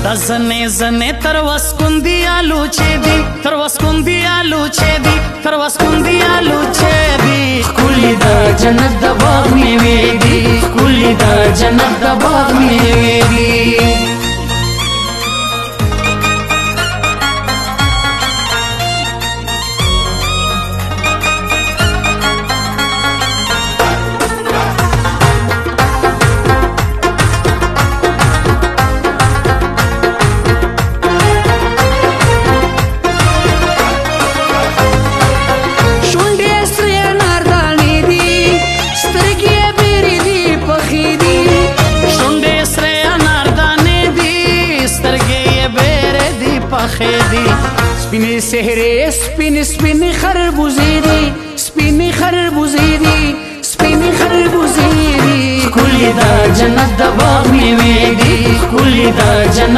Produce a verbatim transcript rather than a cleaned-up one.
دا زنې زنې تر وسکوندي آلو چې دي تر وسکوندي آلو چې دي تر وسکوندي آلو چې دي ښکلي د جنت د باغ میوې دي ښکلي د جنت د باغ میوې دي سپینې سهرې سپینې سپینې خربوزې دي سپینې خربوزې دي سپینې خربوزې دي ښکلي د جنت د باغ میوې دي ښکلي د جنت